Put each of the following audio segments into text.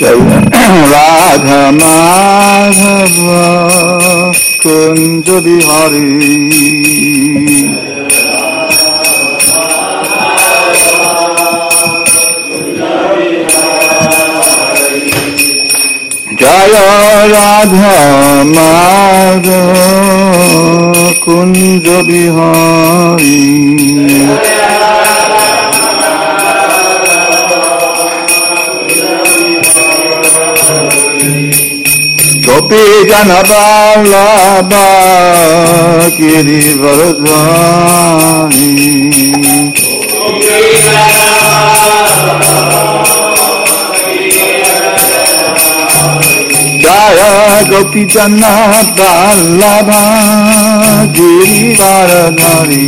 Radha Madhava Kunja Bihari Jaya Radha Madhava Kunja Bihari Gopi Jana Vallabha Girivardhani Jaya Gopi Jana Vallabha Girivardhani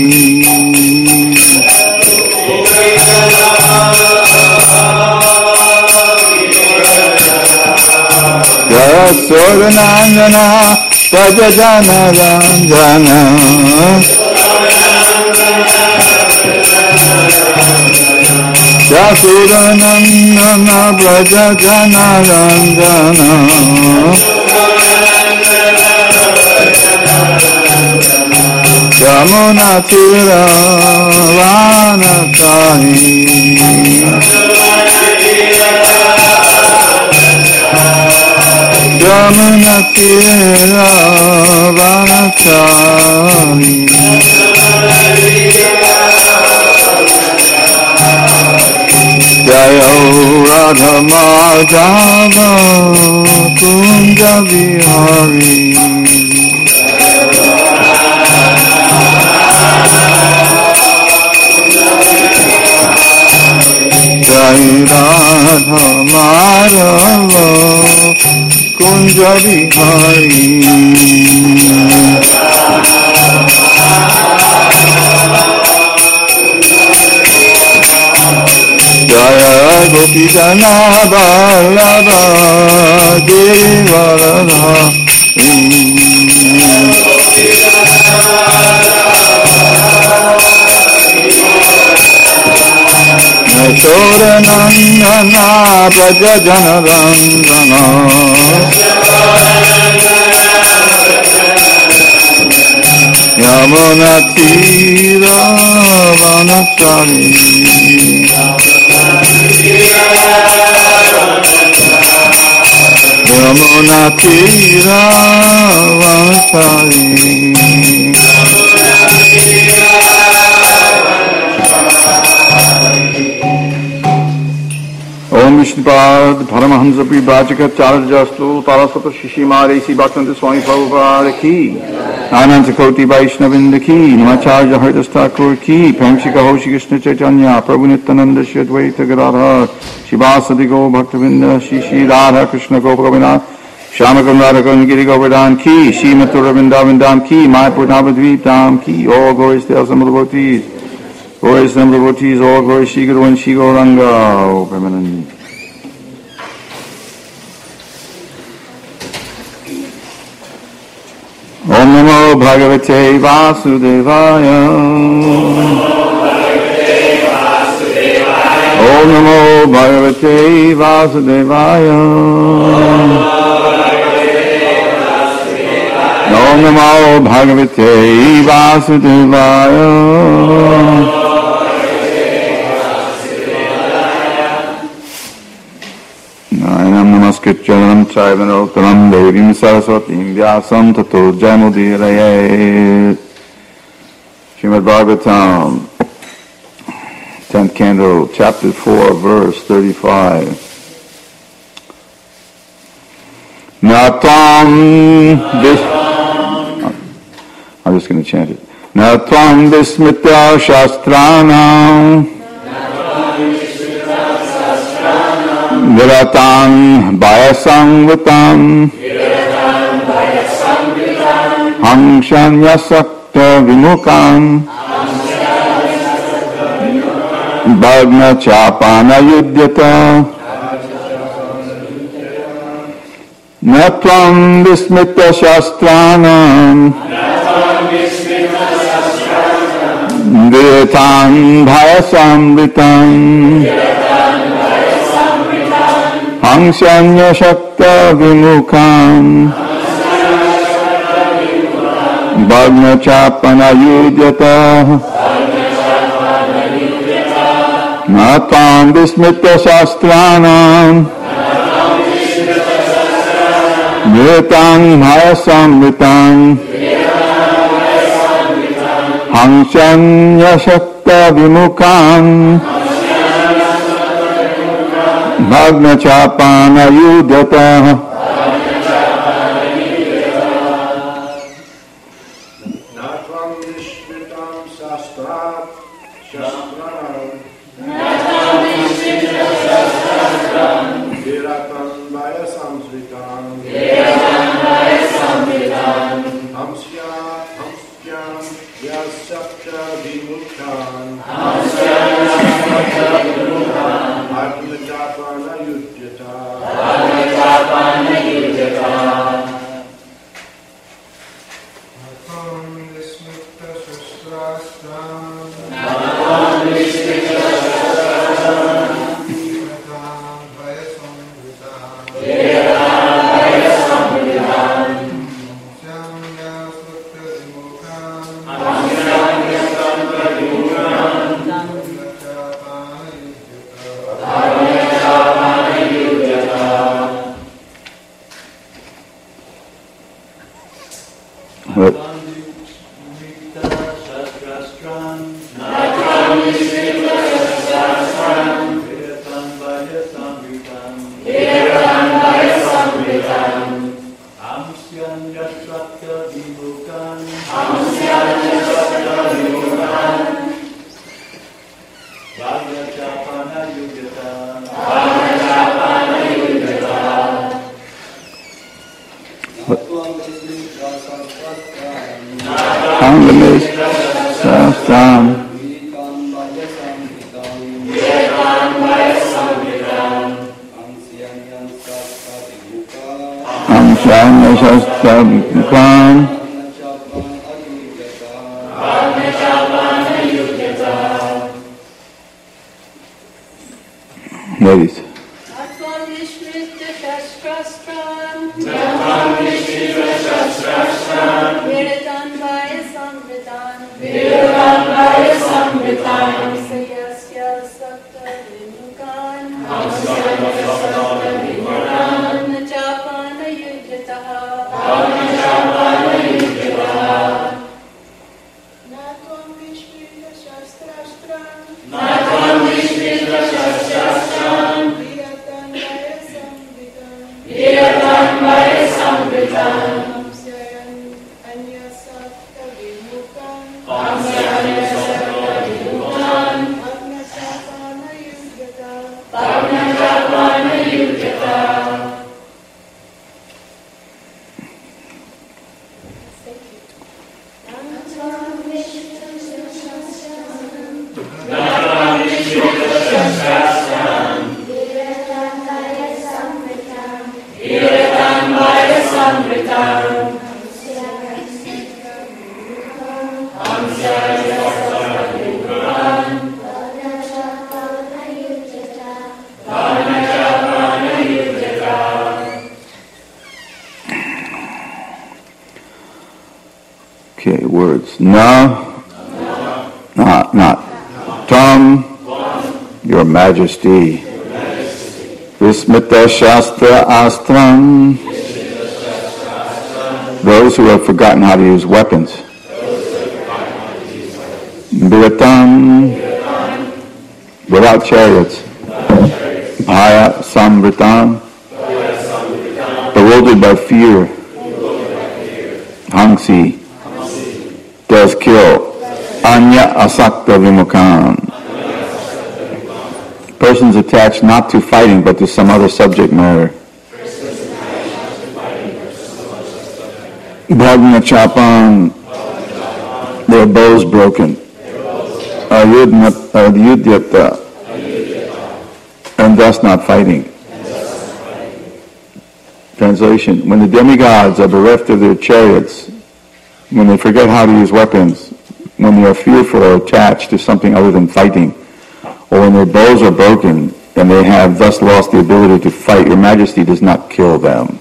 Yasodanandana Prajajana Ranjana Yasodanandana Prajajana Ranjana Yamuna Tira Vanatani Yamuna Tira Vanatani Jaya Radha Madhava Kunja Bihari Jai Radha Madhava Kunja Bihari Jaya Gopi Jana Vallabha Girivardhani Yasodanandana Prajajana Ranjana Yamuna Tira Vanatani Yamuna Tira Vanatani Om Vishnupad Paramahamsa Pribhajaka Charjastu Tarasata Shishimare Si Bhaktivinoda Swami Prabhupada Ki Ananta Koti Vaishnavinda Ki Namacharya Haridas Thakur Ki Premshika Hoshi Krishna Chaitanya Prabhu Nityananda Shri Advaita Gadadhar Shivasadi Go Bhaktivinda Shri Shri Radha Krishna Gopakavina Shyamakam Radhakan Giri Govardhan Ki Shri Mathura Vrindavan Dham Ki Mayapur Navadvip Dham Ki All glories to the Assembled devotees Glories to the devotees All glories Shri Guru and Shri Gauranga O Premanandi Om Namo Bhagavate Vasudevaya Om Namo Bhagavate Vasudevaya Om Namo Bhagavate Vasudevaya Nainam Namaskrityanam Chaivanottanam Devim Saraswatim Vyasam Tato Jayamudirayet Srimad Bhagavatam 10th Canto, Chapter 4, Verse 35 Natvam I'm just going to chant it Natvam Vismita Shastranam Viratan Bayasangvitam Hamshanyasakta Vimukam Bhagna Chapana Yudyata Natvam Vismita Shastranam Viratan Bayasangvitam Hangsanya Shakta Vimukhan Bhagna Chapana Yudhyata Natam Vismita Shastranam Nirtang Maya Samritam Hangsanya Shakta Vimukhan Bhagna Chapana Yudhyata Natvam Vishmitam Shastrat Viratam Vaya Samsritam Hamsyam Yasakta Vimukhan Bhagna Chapana Yudhyata Natvam Vishmita Shastram Ladies. Okay, words. Na, not. Tam, Your Majesty. Vismita Shastra Astram, those who have forgotten how to use weapons. Viratam, without chariots. Bhaya Samritam, bewildered by fear. Hangsi, does kill. Anya Asakta Vimukhan, persons attached not to fighting but to some other subject matter. Bhagna Chapan, their bows broken. Ayudhyata, and thus not fighting. Translation: when the demigods are bereft of their chariots, when they forget how to use weapons, when they are fearful or attached to something other than fighting, or when their bows are broken and they have thus lost the ability to fight, your majesty does not kill them.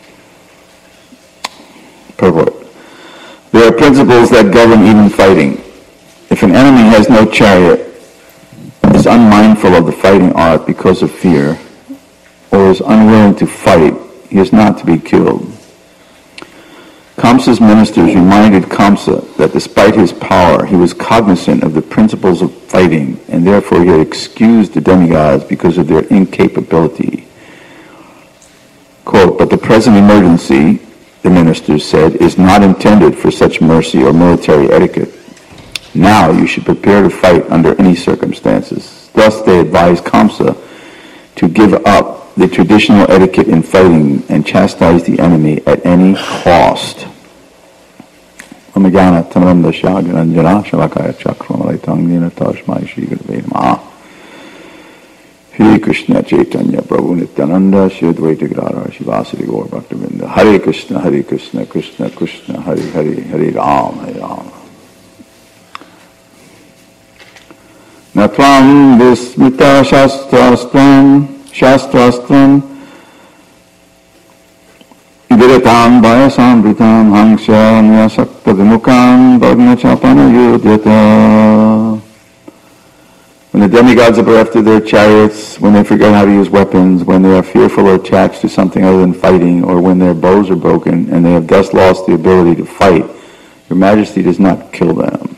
Purport. There are principles that govern even fighting. If an enemy has no chariot, is unmindful of the fighting art because of fear, or is unwilling to fight, he is not to be killed. Kamsa's ministers reminded Kamsa that despite his power, he was cognizant of the principles of fighting, and therefore he had excused the demigods because of their incapability. Quote, but the present emergency, the ministers said, is not intended for such mercy or military etiquette. Now you should prepare to fight under any circumstances. Thus they advised Kamsa to give up the traditional etiquette in fighting and chastise the enemy at any cost. Hare Krishna Chaitanya Prabhu Nityananda Shri Advaita Gadadhar Shivasari Gaur Bhaktivinoda. Hare Krishna Krishna Krishna Hare Hare Hare Ram Natvam Vismita Shastrastram Idiratam Vayasamritam Hangsha Nyasakta Vimukam Bhagna Chapana Yudhyata. When the demigods are bereft of their chariots, when they forget how to use weapons, when they are fearful or attached to something other than fighting, or when their bows are broken, and they have thus lost the ability to fight, your majesty does not kill them.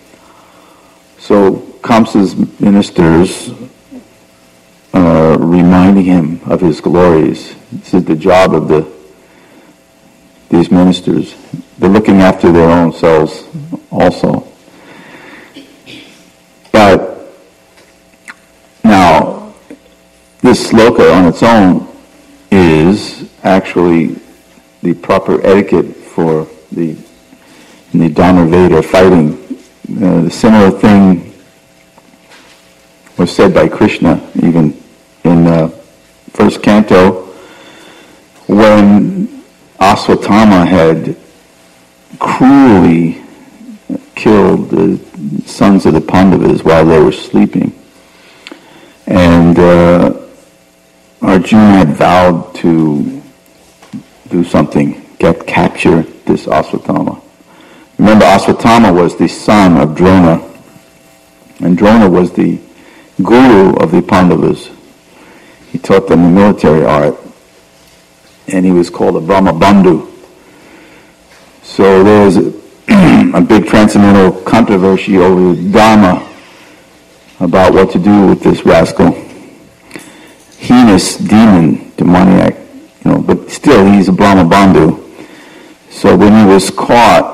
So Kamsa's ministers are reminding him of his glories. This is the job of these ministers. They're looking after their own selves also. But now, this sloka on its own is actually the proper etiquette for in the Dharmaveda fighting. The similar thing was said by Krishna even in first canto when Aswatthama had cruelly killed the sons of the Pandavas while they were sleeping. And Arjuna had vowed to do something, capture this Aswatthama. Remember, Aswatthama was the son of Drona, and Drona was the guru of the Pandavas. He taught them the military art, and he was called a Brahma Bandhu. So there was a big transcendental controversy over the Dharma about what to do with this rascal, heinous demon, demoniac, but still he's a Brahma Bandhu. So when he was caught,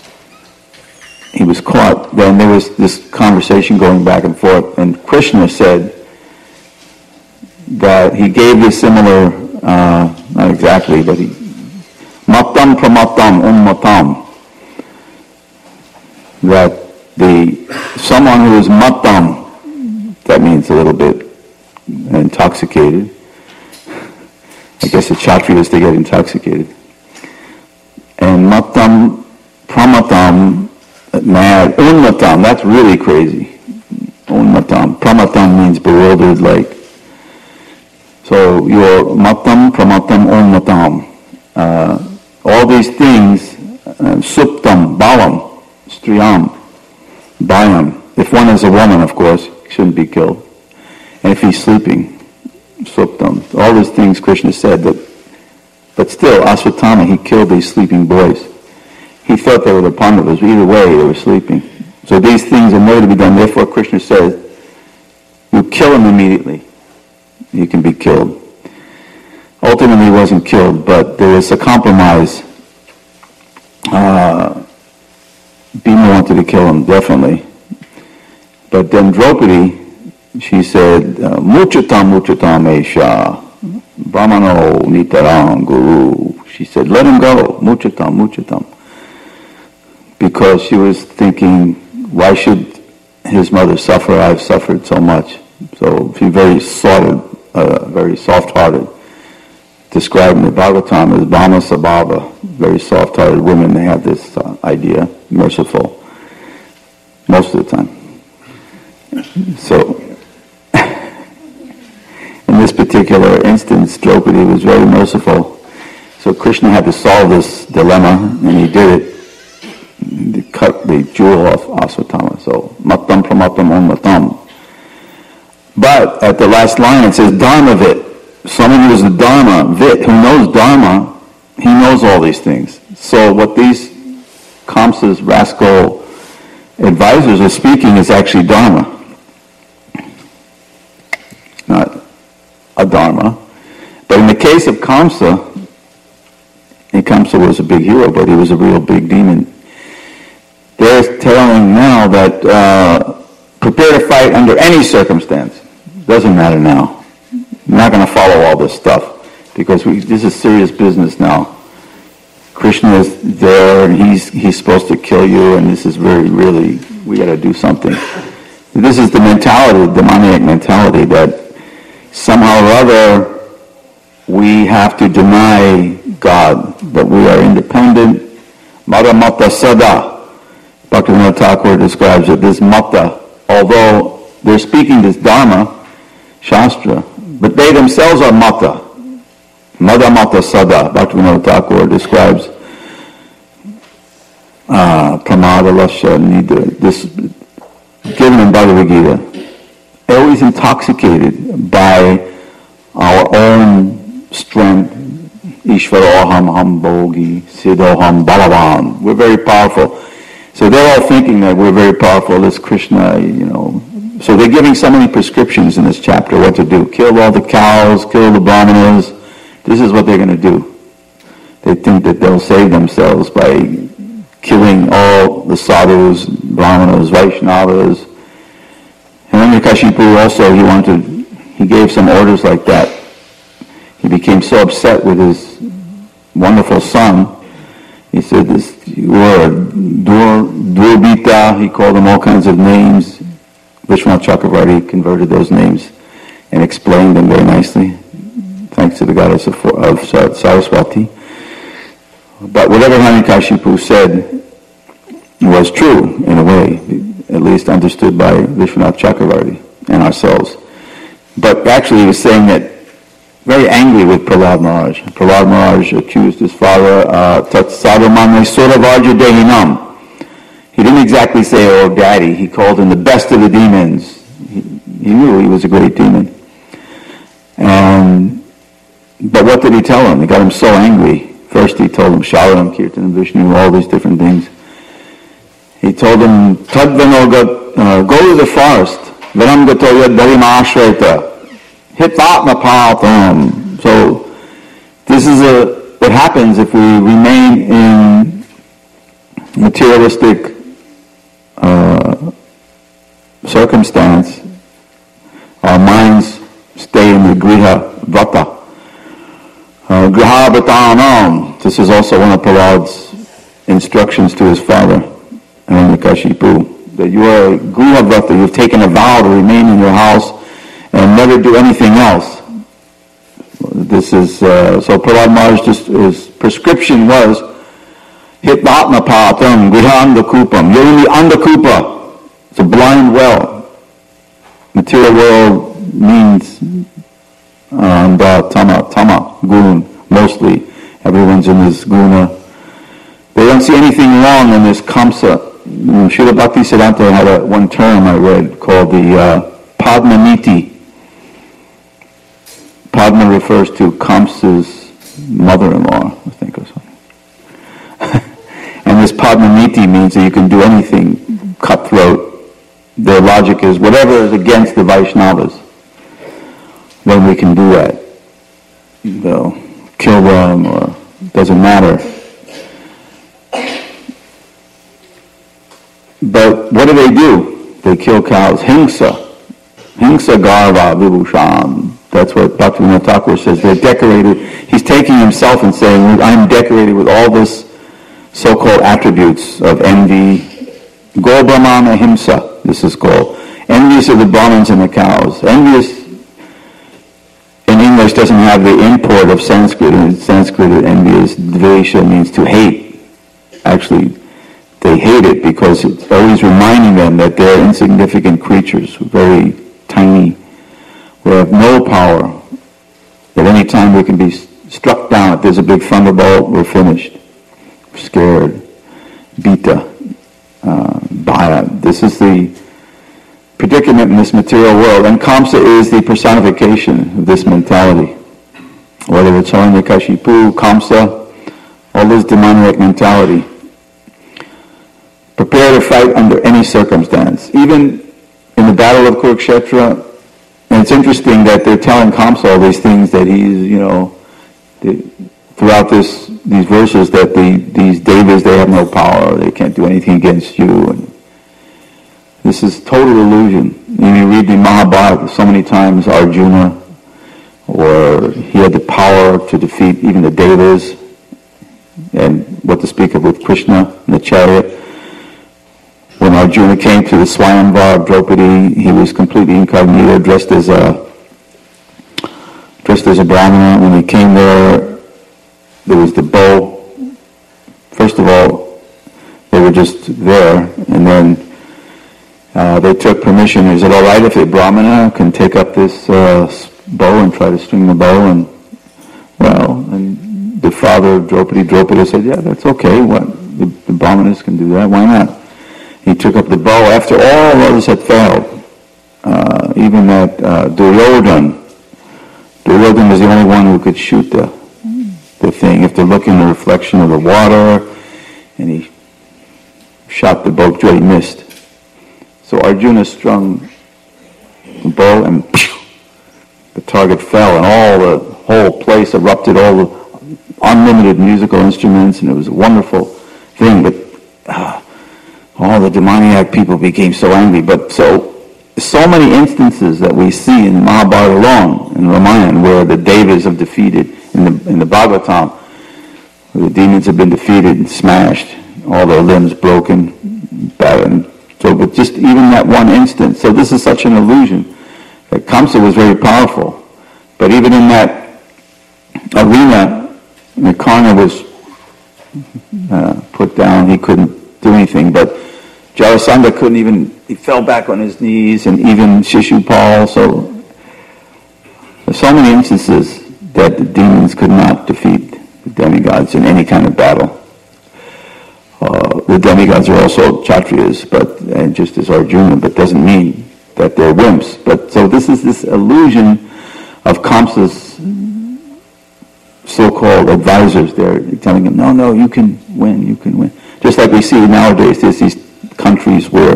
then there was this conversation going back and forth, and Krishna said that he gave this similar, not exactly, but mattam pramatam ummatam, that someone who is mattam, that means a little bit intoxicated. I guess the Kshatriyas, they get intoxicated. And mattam pramatam, mad, unmatam, that's really crazy. Unmatam. Pramatam means bewildered, like. So your mattam, pramatam, unmatam. All these things, suptam, balam, striyam, bayam. If one is a woman, of course, shouldn't be killed. And if he's sleeping, suptam. All these things Krishna said, but still, Aswatthama, he killed these sleeping boys. He thought they were the Pandavas, but either way, they were sleeping. So these things are never to be done. Therefore, Krishna says, you kill him immediately. He can be killed. Ultimately, he wasn't killed, but there was a compromise. Bhima wanted to kill him, definitely. But then Draupadi, she said, Muchatam Esha, Brahmano Nitaram Guru. She said, let him go, Muchatam. Because she was thinking, why should his mother suffer? I've suffered so much. So she's very soft-hearted. Described in the Bhagavatam as Bhama Sabhava, very soft-hearted women. They have this idea, merciful, most of the time. So, this particular instance, Draupadi was very merciful. So Krishna had to solve this dilemma, and he did it. He cut the jewel off Aswatthama. So, mattam pramatam om matam. But at the last line it says Dharma Vit. Someone who is the Dharma Vit, who knows Dharma, he knows all these things. So what these Kamsa's rascal advisors are speaking is actually Dharma. Not a Dharma. But in the case of Kamsa, and Kamsa was a big hero, but he was a real big demon. They're telling now that prepare to fight under any circumstance. Doesn't matter now. I'm not going to follow all this stuff because this is serious business now. Krishna is there and he's supposed to kill you, and this is really, we got to do something. This is the mentality, the demoniac mentality, that somehow or other we have to deny God, that we are independent. Mata mata sada. Bhaktivinoda Thakur describes it, this mata, although they're speaking this Dharma, Shastra, but they themselves are mata. Mata mata sada. Bhaktivinoda Thakur describes pramada lasha nidra, this given in Bhagavad Gita, always intoxicated by our own strength. Ishvaroham ham bogi, siddhoham balavan. We're very powerful. So they're all thinking that we're very powerful, this Krishna, So they're giving so many prescriptions in this chapter what to do. Kill all the cows, kill the brahmanas. This is what they're going to do. They think that they'll save themselves by killing all the sadhus, brahmanas, Vaishnavas. And Hiranyakashipu also, he gave some orders like that. He became so upset with his wonderful son. He said, you are Durbita. He called them all kinds of names. Vishwanath Chakravarti converted those names and explained them very nicely, thanks to the goddess of Saraswati. But whatever Hiranyakashipu said was true, in a way, at least understood by Vishwanath Chakravarti and ourselves. But actually he was saying that very angry with Prahlad Maharaj. Prahlad Maharaj accused his father, Tat Sadhamane Suravarja Dehinam. He didn't exactly say, oh daddy, he called him the best of the demons. He knew he was a great demon. But what did he tell him? He got him so angry. First he told him Shalaram, Kirtan, Vishnu, all these different things. He told him, Tadvanogat, go to the forest, Varam Gatoyad Dharima Ashreta. Hitvatmapatham. So this is what happens if we remain in materialistic circumstance. Our minds stay in the griha vata. Griha vatanam. This is also one of Prahlad's instructions to his father, Hiranyakashipu, that you are griha vata. You've taken a vow to remain in your house and never do anything else. This is, so Prahlad Maharaj, his prescription was, Hitvatma patam grihanda kupam. You're in the andakupa. It's a blind well. Material world means tama, gun, mostly. Everyone's in this guna. They don't see anything wrong in this kamsa. Srila Bhaktisiddhanta had one term I read called the Padmaniti. Padma refers to Kamsa's mother-in-law, I think, or something. And this Padmaniti means that you can do anything cutthroat. Their logic is whatever is against the Vaishnavas, then we can do that. They'll kill them, or doesn't matter. But what do? They kill cows. Himsa garva vibhushan. That's what Bhaktivinoda Thakur says. They're decorated. He's taking himself and saying, I'm decorated with all this so-called attributes of envy. Go Brahmana Himsa, this is called. Envious of the Brahmins and the cows. Envious in English doesn't have the import of Sanskrit. In Sanskrit, envious, dvesha, means to hate. Actually, they hate it because it's always reminding them that they're insignificant creatures, very tiny. We have no power any time we can be struck down. If there's a big thunderbolt, we're finished. We're scared. Bita. Bhaya. This is the predicament in this material world. And Kamsa is the personification of this mentality. Whether it's Hiranyakashipu, Kamsa, all this demoniac mentality. Prepare to fight under any circumstance. Even in the battle of Kurukshetra, and it's interesting that they're telling Kamsa all these things that he's, throughout these verses, that these devas, they have no power, they can't do anything against you. And this is total illusion. You read the Mahabharata so many times, Arjuna, or he had the power to defeat even the devas, and what to speak of with Krishna in the chariot. When Arjuna came to the Swayamvar of Draupadi, he was completely incognito, dressed as a Brahmana. When he came there was the bow. First of all, they were just there, and then they took permission. Is it all right if a Brahmana can take up this bow and try to string the bow? And the father of Draupadi said, yeah, that's okay. The Brahmanas can do that. Why not? He took up the bow after all others had failed. Even that Duryodhana was the only one who could shoot the thing. You have to look in the reflection of the water, and he shot the bow, he missed. So Arjuna strung the bow, and the target fell, and the whole place erupted, all the unlimited musical instruments, and it was a wonderful thing. But all the demoniac people became so angry. But so many instances that we see in Mahabharata alone, in Ramayana, where the devas have defeated, in the Bhagavatam, where the demons have been defeated and smashed, all their limbs broken, battered. So, but just even that one instance. So this is such an illusion that Kamsa was very powerful. But even in that arena, Karna was put down. He couldn't do anything. But Jarasandha couldn't even, he fell back on his knees, and even Shishupal. So there's so many instances that the demons could not defeat the demigods in any kind of battle. The demigods are also Kshatriyas, and just as Arjuna, but doesn't mean that they're wimps. But so this is this illusion of Kamsa's so-called advisors. They're telling him, no, you can win. Just like we see nowadays, there's these countries where,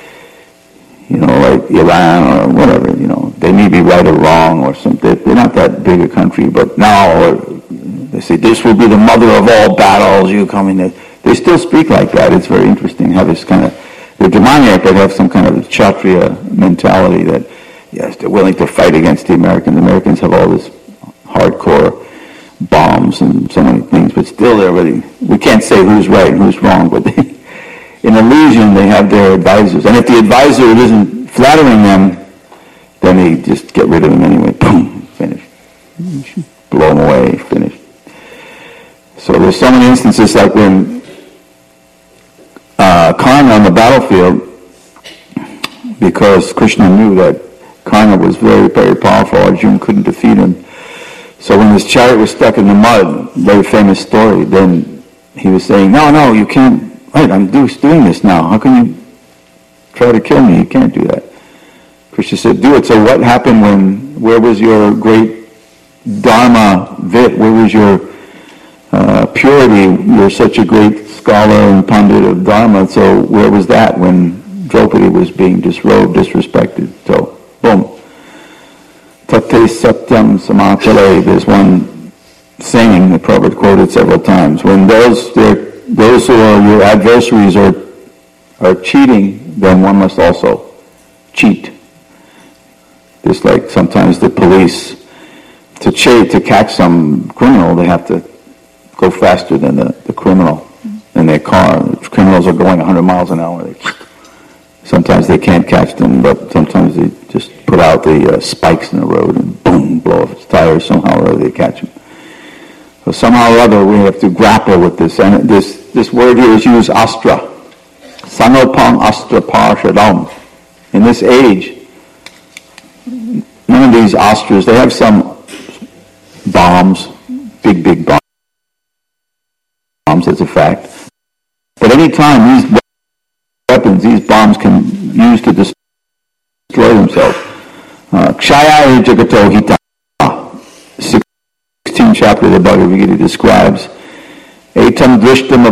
like Iran or whatever, they may be right or wrong or something. They're not that big a country, but now they say, this will be the mother of all battles, you come in there. They still speak like that. It's very interesting how this kind of, they're demoniac, but have some kind of Kshatriya mentality that, yes, they're willing to fight against the Americans. The Americans have all this hardcore bombs and so many things, but still we can't say who's right and who's wrong, but in illusion they have their advisors. And if the advisor isn't flattering them, then they just get rid of them anyway. Boom, finished. Blow them away, finished. So there's so many instances like when Karna on the battlefield, because Krishna knew that Karna was very, very powerful, Arjuna couldn't defeat him. So when his chariot was stuck in the mud, very famous story, then he was saying, no, you can't, wait, I'm doing this now. How can you try to kill me? You can't do that. Krishna said, do it. So what happened where was your great Dharma vit? Where was your purity? You're such a great scholar and pundit of Dharma, so where was that when Draupadi was being disrobed, disrespected? So, boom. Tate satyam samatale. There's one saying that Prabhupada quoted several times. When those who are your adversaries are cheating, then one must also cheat. Just like sometimes the police, to catch some criminal, they have to go faster than the criminal in their car. The criminals are going 100 miles an hour. Sometimes they can't catch them, but sometimes they just put out the spikes in the road and boom, blow off its tires. Somehow or other they catch them. So somehow or other we have to grapple with this. And this word here is used, astra. Sanopang astra parshadam. In this age, none of these astras, they have some bombs, big bombs, that's a fact. But any time these weapons, these bombs can use to destroy themselves. Kshaya Jagato Hita, 16th chapter of the Bhagavad Gita describes Etam Drishtam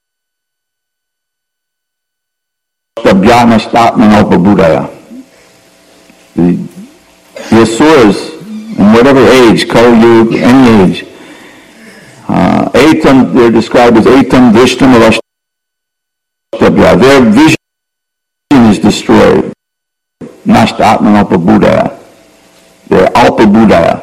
Avashtabhyanashtatmanopabudaya. The Asuras, in whatever age, Kali Yuga, any age, Etam, they're described as Etam Drishtam Avashtabhya. Their vision is destroyed. Nashtatmanopabudaya. They're Alpabudaya.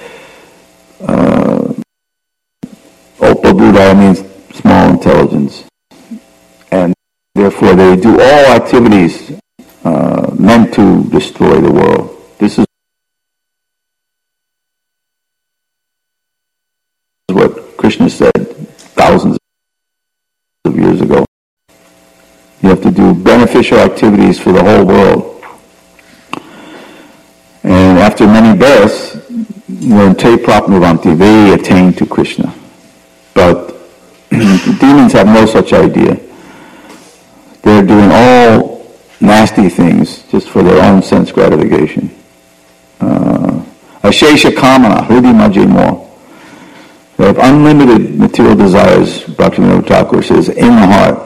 Alpabudaya means small intelligence. And therefore they do all activities meant to destroy the world. This is what Krishna said thousands of years ago. You have to do beneficial activities for the whole world. And after many births, when te prapnuvanti, they attain to Krishna. But the demons have no such idea. They're doing all nasty things just for their own sense gratification. Ashesha kamana, hridi majimo. They have unlimited material desires, Bhaktivinoda Thakur says, in the heart.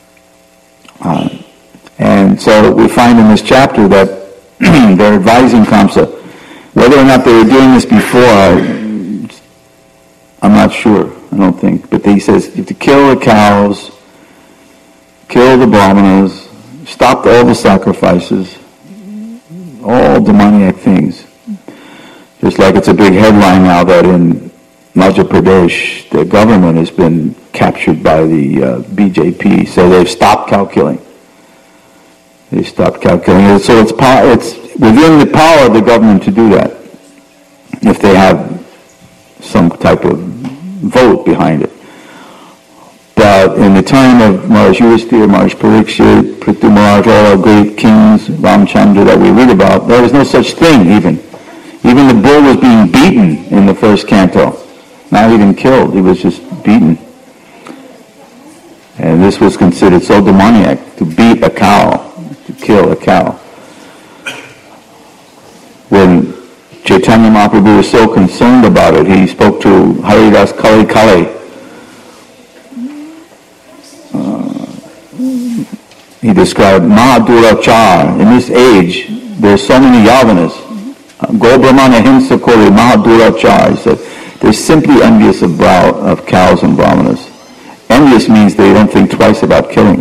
And so we find in this chapter that they're advising Kamsa. Whether or not they were doing this before, I'm not sure. I don't think. But he says, you have to kill the cows, kill the brahmanas, stop all the sacrifices, all demoniac things. Just like it's a big headline now that in Madhya Pradesh, the government has been captured by the BJP, so they've stopped cow killing. They stopped cow killing. So it's within the power of the government to do that, if they have some type of vote behind it. But in the time of Maharaj Yudhisthira, Maharaj Parikshit, Prithu Maharaj, all our great kings, Ramchandra that we read about, there was no such thing even. Even the bull was being beaten in the first canto. Not even killed, he was just beaten. And this was considered so demoniac, to beat a cow, to kill a cow. When Chaitanya Mahaprabhu was so concerned about it, he spoke to Haridas Kali Kali. He described Mahadurachar. In this age, there's so many Yavanas. Go Brahmana Himsa Kori Mahadurachar. He said, they're simply envious of cows and brahmanas. Envious means they don't think twice about killing.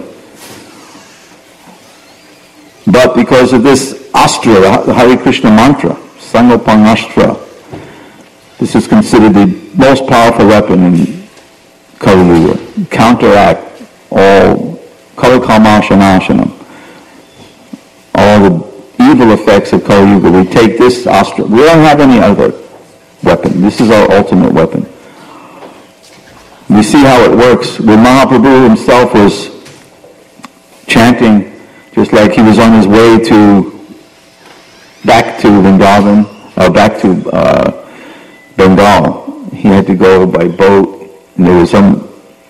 But because of this astra, the Hare Krishna mantra, Sangopang Astra, this is considered the most powerful weapon in Kali Yuga. Counteract all Kalakalmashanashanam, all the evil effects of Kali Yuga. We take this astra. We don't have any other weapon. This is our ultimate weapon. We see how it works. When Mahaprabhu himself was chanting, just like he was on his way back to Vrindavan, back to Bengal. He had to go by boat, and there was some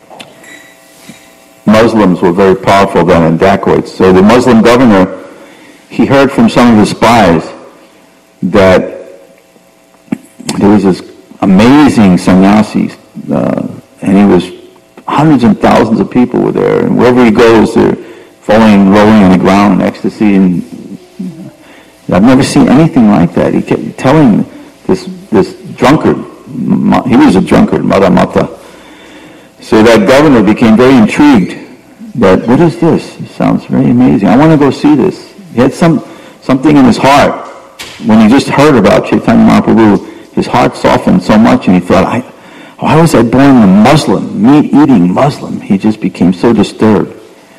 Muslims were very powerful then in dacoits. So the Muslim governor, he heard from some of his spies that there was this amazing sannyasi, and he was, hundreds and thousands of people were there, and wherever he goes, they're rolling on the ground in ecstasy, and I've never seen anything like that. He kept telling this drunkard, he was a drunkard, Madhamata. So that governor became very intrigued that, what is this? It sounds very amazing. I want to go see this. He had something in his heart. When he just heard about Chaitanya Mahaprabhu, his heart softened so much, and he thought, why was I born a Muslim, meat-eating Muslim? He just became so disturbed.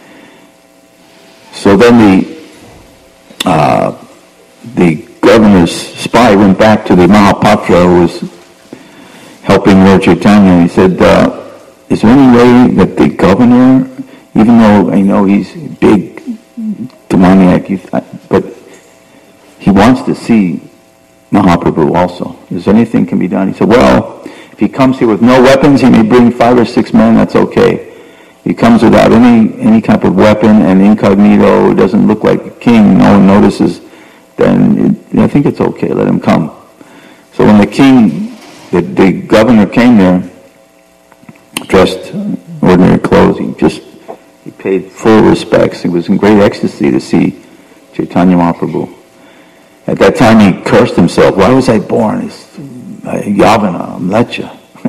So then the governor's spy went back to the Mahapatra who was helping Lord Chaitanya, and he said, is there any way that the governor, even though I know he's big demoniac, but he wants to see Mahaprabhu also. Is there anything can be done? He said, well, he comes here with no weapons, he may bring 5 or 6 men, that's okay. If he comes without any type of weapon and incognito, doesn't look like a king, no one notices, then I think it's okay, let him come. So when the king, the governor came there, dressed in ordinary clothes, he paid full respects. He was in great ecstasy to see Chaitanya Mahaprabhu. At that time he cursed himself. Why was I born? Yavana, Mlecha.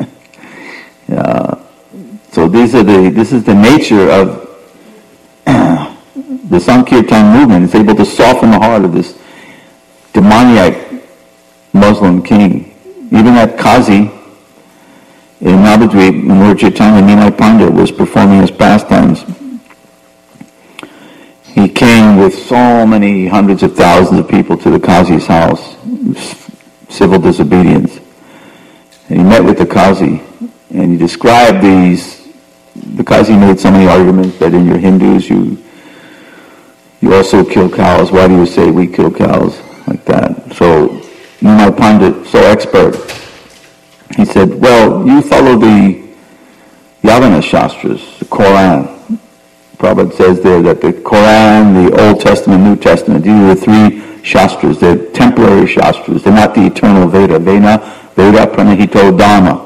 So this is the nature of the Sankirtan movement. It's able to soften the heart of this demoniac Muslim king. Even at Kazi, in Navadvip, when Lord Chaitanya Nimai Pandit was performing his pastimes, he came with so many hundreds of thousands of people to the Qazi's house, civil disobedience. And he met with the Qazi, and he described these. The Qazi made so many arguments that in your Hindus you also kill cows. Why do you say we kill cows like that? So Nimai Pandit, so expert, he said, well, you follow the Yavana Shastras, the Quran. Prabhupada says there that the Quran, the Old Testament, New Testament, these are the 3 Shastras. They're temporary Shastras. They're not the eternal Veda. Veda Pranahito Dharma.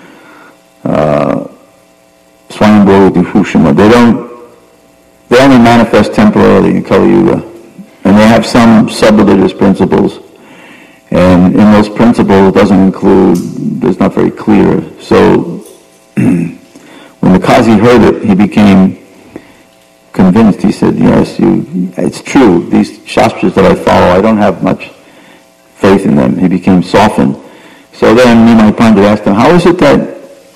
Swayambhava Dihushama. They only manifest temporarily in Kali Yuga. And they have some sub-religious principles. And in those principles, it doesn't include, it's not very clear. So when the Qazi heard it, he became convinced. He said, yes, it's true. These Shastras that I follow, I don't have much faith in them. He became softened. So then Nimai Pandit asked him, how is it that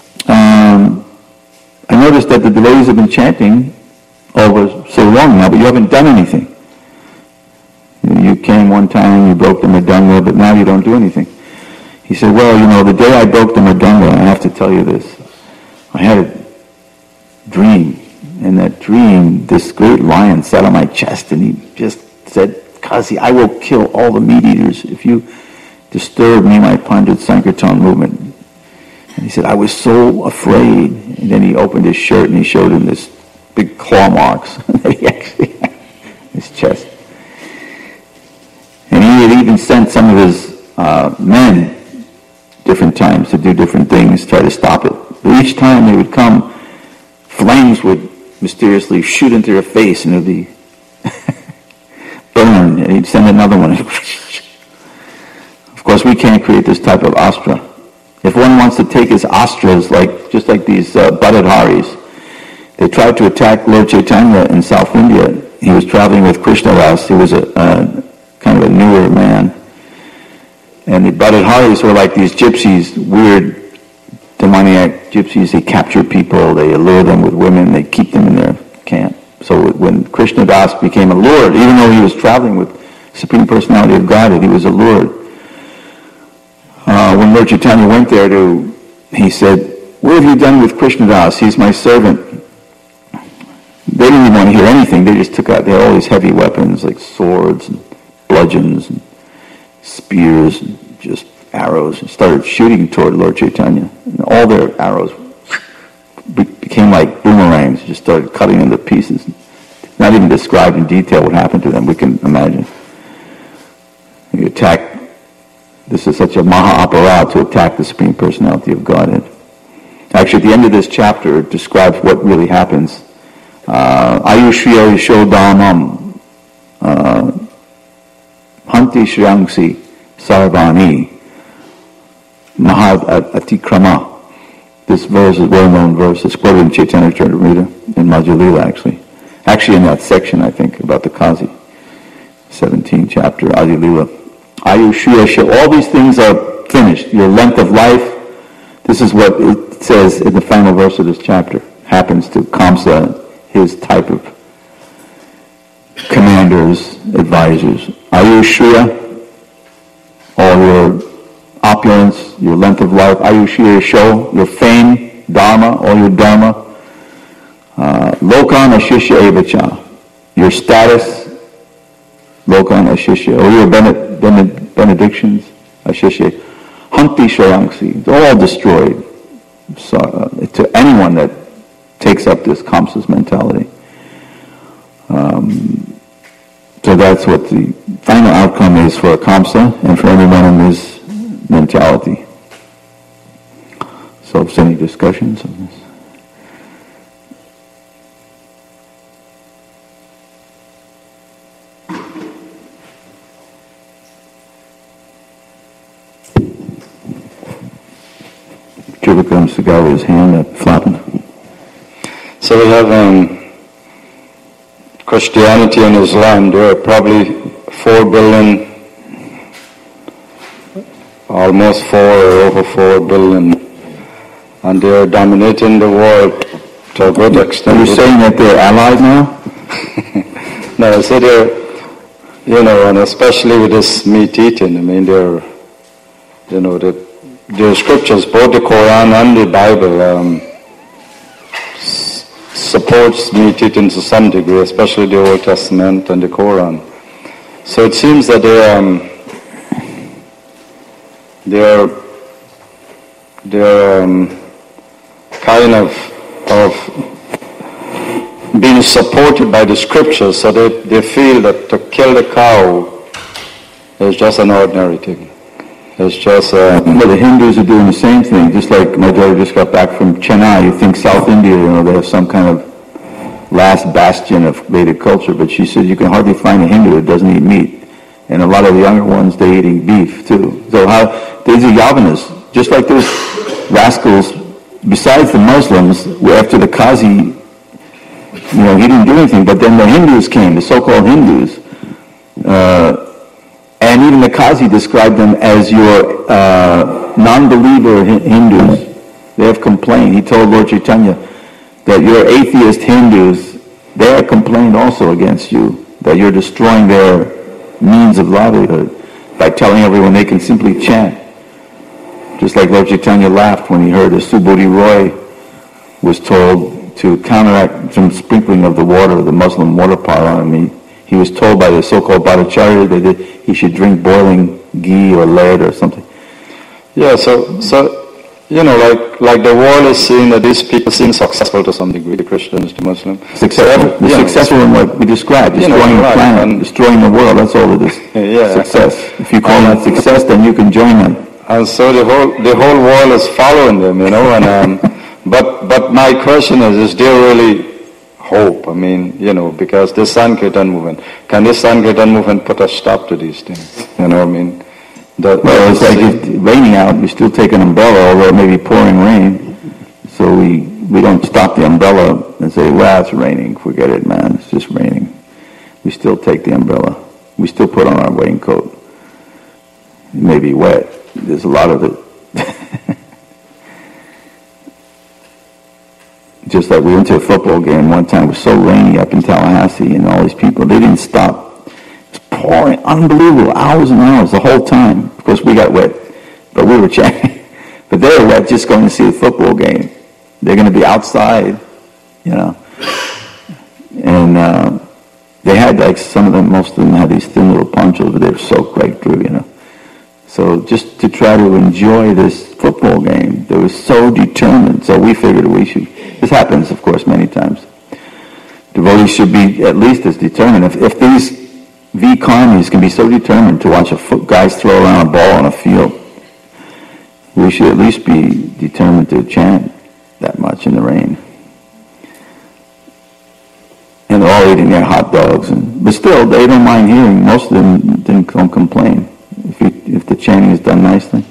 I noticed that the devotees have been chanting over so long now, but you haven't done anything. You came one time, you broke the mridanga, but now you don't do anything. He said, well, the day I broke the mridanga, I have to tell you this, I had a dream. In that dream, this great lion sat on my chest and he just said, Qazi, I will kill all the meat eaters if you disturb Nimai Pandit's Sankirtan movement. And he said, I was so afraid. And then he opened his shirt and he showed him this big claw marks that he actually had in his chest. And he had even sent some of his men different times to do different things, try to stop it. But each time they would come, flames would mysteriously shoot into their face and it would be burned, and he'd send another one. Of course, we can't create this type of astra. If one wants to take his astras, just like these Badadharis, they tried to attack Lord Chaitanya in South India. He was traveling with Krishnadas. He was a kind of a newer man. And the Badadharis were like these gypsies, weird demoniac gypsies. They capture people, they allure them with women, they keep them in their camp. So when Krishnadas became allured, even though he was traveling with Supreme Personality of Godhead, he was allured. When Lord Chaitanya went there he said, what have you done with Krishnadas? He's my servant. They didn't even want to hear anything. They just took out, they had all these heavy weapons like swords and bludgeons and spears and just arrows, and started shooting toward Lord Chaitanya. And all their arrows became like boomerangs, just started cutting into pieces. Not even described in detail what happened to them. We can imagine. He attacked. This is such a maha-aparad to attack the Supreme Personality of Godhead. Actually, at the end of this chapter, it describes what really happens. Ayushriya Shodhamam Hanti Shriyangsi Sarvani Mahad Atikrama. This verse is a well-known verse. It's quoted in Chaitanya Charitamrita, in Madhya Lila, actually. Actually, in that section, I think, about the Qazi. 17th chapter, Adi Lila. Ayushriya, all these things are finished. Your length of life, this is what it says in the final verse of this chapter, happens to Kamsa, his type of commanders, advisors. Ayushriya, all your opulence, your length of life. Ayushriya show, your fame, dharma, all your dharma. Lokan ashishya evacha, your status, lokan ashishya, all your benedictions, ashishya. Hanti Sharangsi. It's all destroyed. So, to anyone that takes up this Kamsa's mentality. So that's what the final outcome is for Kamsa and for everyone in this mentality. So, if there's any discussions on this? Trivakram Sagar with his hand up, flapping. So we have Christianity and Islam. There are probably 4 billion, almost 4 or over 4 billion, and they are dominating the world to a good extent. Are you saying that they're allies now? No, I said they're, and especially with this meat eating, I mean, they're, the scriptures, both the Quran and the Bible, supports meat eating to some degree, especially the Old Testament and the Quran. So it seems that they're kind of being supported by the scriptures, so they feel that to kill the cow is just an ordinary thing. It's just... Well, the Hindus are doing the same thing, just like my daughter just got back from Chennai. You think South India, they have some kind of last bastion of Vedic culture, but she said you can hardly find a Hindu that doesn't eat meat. And a lot of the younger ones, they're eating beef, too. So these are Yavanas, just like those rascals, besides the Muslims, were after the Qazi, he didn't do anything, but then the Hindus came, the so-called Hindus, and even the Qazi described them as your non-believer Hindus. They have complained. He told Lord Chaitanya that your atheist Hindus, they have complained also against you, that you're destroying their means of livelihood by telling everyone they can simply chant. Just like Lord Chaitanya laughed when he heard that Subhuti Roy was told to counteract some sprinkling of the water, the Muslim water power on him. He was told by the so-called Bhattacharya that he should drink boiling ghee or lead or something. Yeah, so like the world is seeing that these people seem successful to some degree, the Christians, the Muslims. Successful in what we described, destroying the planet, and destroying the world, that's all it is. Yeah. Success. If you call that success, then you can join them. And so the whole world is following them, and but my question is there really hope? I mean, because this Sankirtan movement, can this Sankirtan movement put a stop to these things? Well, it's like if it's raining out, we still take an umbrella, although it may be pouring rain. So we don't stop the umbrella and say, well, it's raining, forget it, man, it's just raining. We still take the umbrella. We still put on our raincoat. It may be wet. There's a lot of it. Just like we went to a football game one time, it was so rainy up in Tallahassee, and all these people, they didn't stop. It was pouring, unbelievable, hours and hours, the whole time. Of course, we got wet, but we were chanting. But they were wet just going to see a football game. They're going to be outside, And they had, most of them had these thin little ponchos, but they were soaked right through, So just to try to enjoy this football game, they were so determined. So we figured this happens, of course, many times. Devotees should be at least as determined. If these V-karmis can be so determined to watch guys throw around a ball on a field, we should at least be determined to chant that much in the rain. And they're all eating their hot dogs. But still, they don't mind hearing. Most of them don't complain if the chanting is done nicely.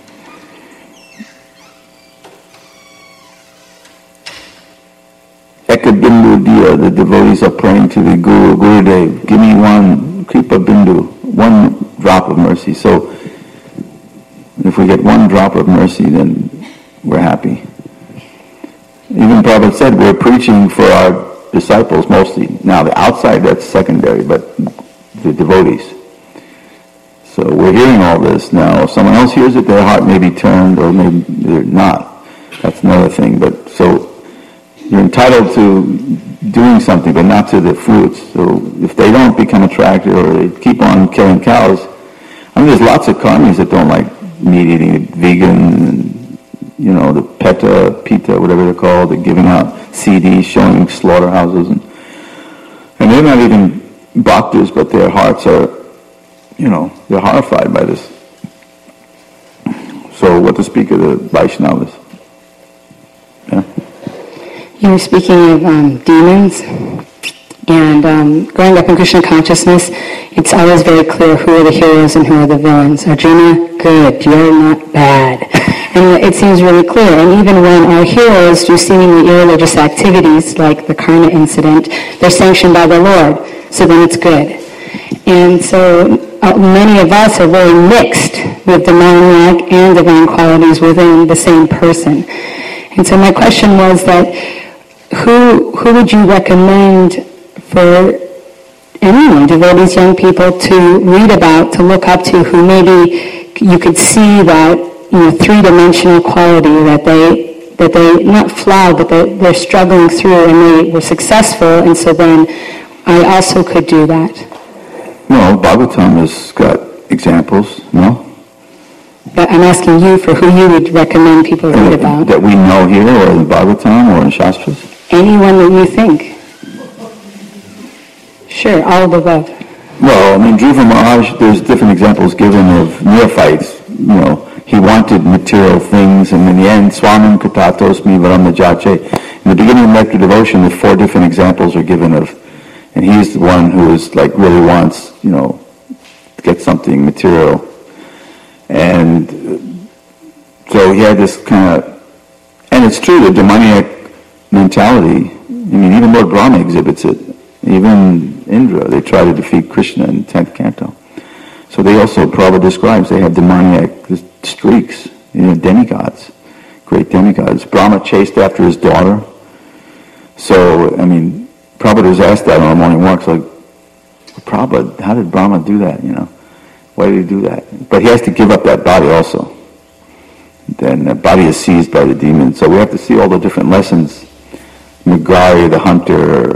Ekabindu Diya, the devotees are praying to the Guru, Gurudev, give me one Kripa Bindu, one drop of mercy. So if we get one drop of mercy, then we're happy. Even Prabhupada said we're preaching for our disciples mostly. Now the outside, that's secondary, but the devotees. So we're hearing all this now. If someone else hears it, their heart may be turned, or maybe they're not. That's another thing. But so you're entitled to doing something, but not to the fruits. So if they don't become attracted, or they keep on killing cows, there's lots of karmis that don't like meat eating, vegan, the PETA, whatever they're called, they're giving out CDs showing slaughterhouses. And they're not even bhaktas, but their hearts are, they're horrified by this. So what to speak of the Vaishnavas? Yeah? You were speaking of demons, and growing up in Krishna consciousness, it's always very clear who are the heroes and who are the villains. Arjuna, good, you're not bad. And it seems really clear. And even when our heroes do seemingly irreligious activities, like the Karna incident, they're sanctioned by the Lord, so then it's good. And so many of us are very mixed with demoniac and divine qualities within the same person. And so my question was that who would you recommend for anyone, devotees, young people, to read about, to look up to, who maybe you could see that three-dimensional quality that they not flawed, but they're struggling through, and they were successful, and so then I also could do that. Well, Bhagavatam has got examples, no? But I'm asking you for who you would recommend people read about. That we know here, or in Bhagavatam, or in Shastras? Anyone that you think. Sure, all of the above. Well, Dhruva Maharaj, there's different examples given of neophytes. He wanted material things, and in the end, Swamam Katatosmi Varamajache. In the beginning of Nectar Devotion, the 4 different examples are given of, and he's the one who is really wants, to get something material. And so he had this kind of, and it's true, the demoniac mentality, even Lord Brahma exhibits it. Even Indra, they try to defeat Krishna in the 10th canto. So they also, Prabhupada describes, they have demoniac streaks, demigods, great demigods. Brahma chased after his daughter. So, Prabhupada was asked that on a morning walk, like, Prabhupada, how did Brahma do that, Why did he do that? But he has to give up that body also. Then that body is seized by the demons. So we have to see all the different lessons. Mrigari, the hunter,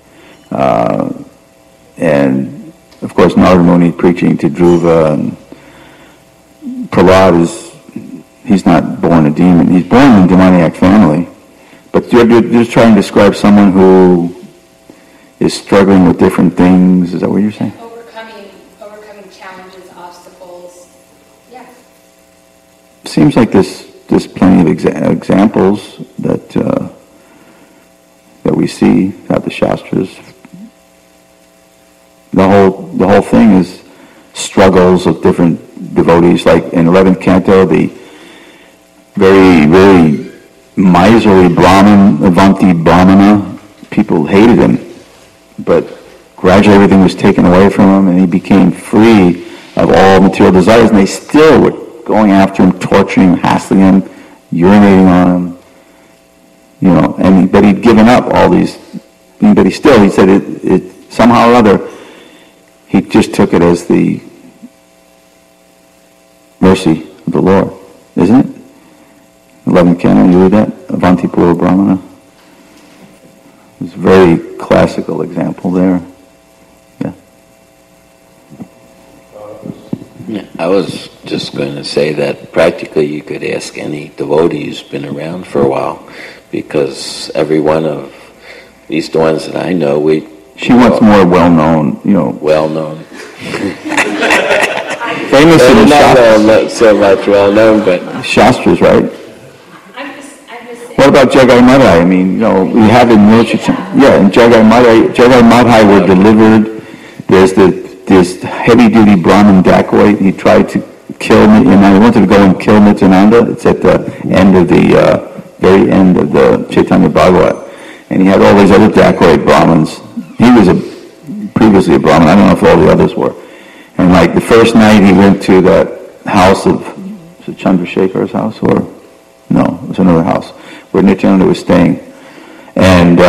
and of course Narada Muni preaching to Dhruva, and Prahlad he's not born a demon. He's born in a demoniac family. But you're just trying to describe someone who is struggling with different things. Is that what you're saying? Overcoming challenges, obstacles. Yeah. Seems like there's plenty of examples that we see out the Shastras. The whole thing is struggles of different devotees. Like in 11th canto, the very, very miserly Brahmin, Avanti Brahmana, people hated him, but gradually everything was taken away from him, and he became free of all material desires, and they still were going after him, torturing him, hassling him, urinating on him, but he'd given up all these, but he said it somehow or other, he just took it as the mercy of the Lord, isn't it? 11th canto, you read that? Avanti Pura Brahmana. It's a very classical example there. Yeah, I was just going to say that practically you could ask any devotee who's been around for a while, because every one of, at least the ones that I know, she wants more well-known, well-known. Famous in the Shastras. Not so much well-known, but Shastras, right? What about Jagai Madhai? We have in Milchichan. Yeah, in Jagai Madhai were delivered. There's this heavy-duty Brahmin dacoit. He tried to kill me, and I wanted to go and kill Nityananda. It's at the end of the very end of the Chaitanya Bhagavat, and he had all these other dacoit Brahmins. He was previously a Brahmin. I don't know if all the others were. And like the first night, he went to that house of, was it Chandrasekhar's house, or no, it was another house where Nityananda was staying. And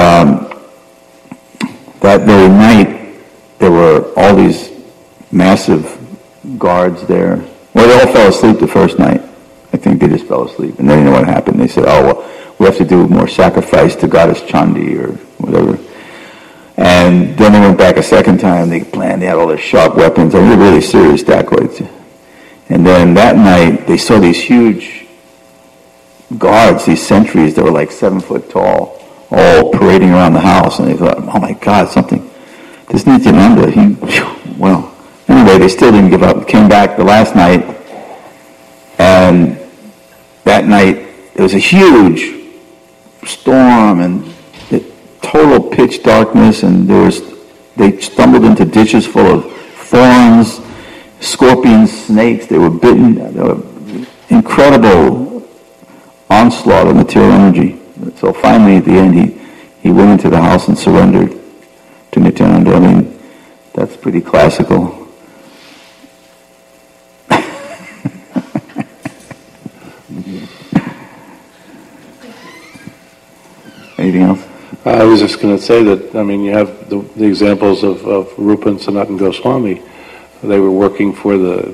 that very night, there were all these massive guards there. Well, they all fell asleep the first night. I think they just fell asleep. And then you know what happened. They said, we have to do more sacrifice to goddess Chandi or whatever. And then they went back a second time. They planned. They had all their sharp weapons. They were really serious dacoits. And then that night, they saw these huge guards, these sentries that were like 7 foot tall, all parading around the house. And they thought, oh my God, this Nityananda, well, anyway, they still didn't give up. Came back the last night, and that night, there was a huge storm and total pitch darkness, and they stumbled into ditches full of thorns, scorpions, snakes. They were bitten. There were incredible onslaught of material energy. So finally, at the end, he went into the house and surrendered to Nityananda. I mean, that's pretty classical. Anything else? I was just going to say that, I mean, you have the examples of Rupa and Sanatana Goswami. They were working for the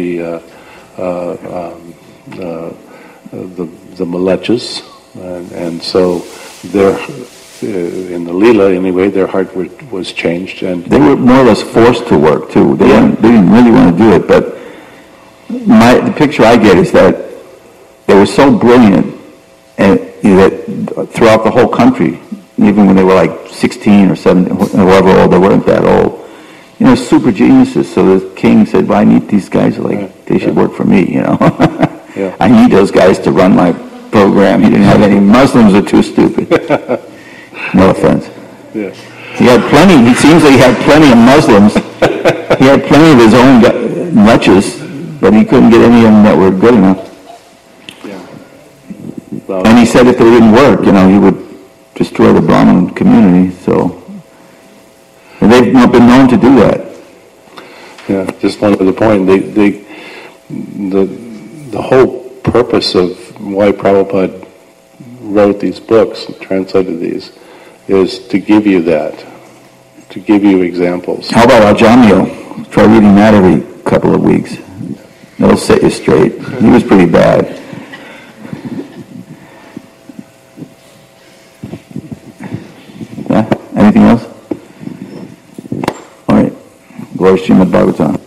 Malechas, and so in the Leela anyway, their heart was changed, and they were more or less forced to work too. They didn't really want to do it, but the picture I get is that they were so brilliant, and that throughout the whole country, even when they were like 16 or 17, however old, they weren't that old. Super geniuses. So the king said, well, I need these guys, they should work for me, I need those guys to run my program. He didn't have any. Muslims are too stupid. No offense. Yeah. He had plenty. It seems that he had plenty of Muslims. He had plenty of his own lechas, but he couldn't get any of them that were good enough. Yeah. Well, And he said if they didn't work, he would destroy the Brahmin community. So, and they've not been known to do that. Yeah, just one other point. The whole purpose of why Prabhupada wrote these books, translated these, is to give you that, to give you examples. How about Ajamio? Try reading that every couple of weeks. That'll set you straight. He was pretty bad. Yeah? Anything else? All right. Glory Srimad Bhagavatam.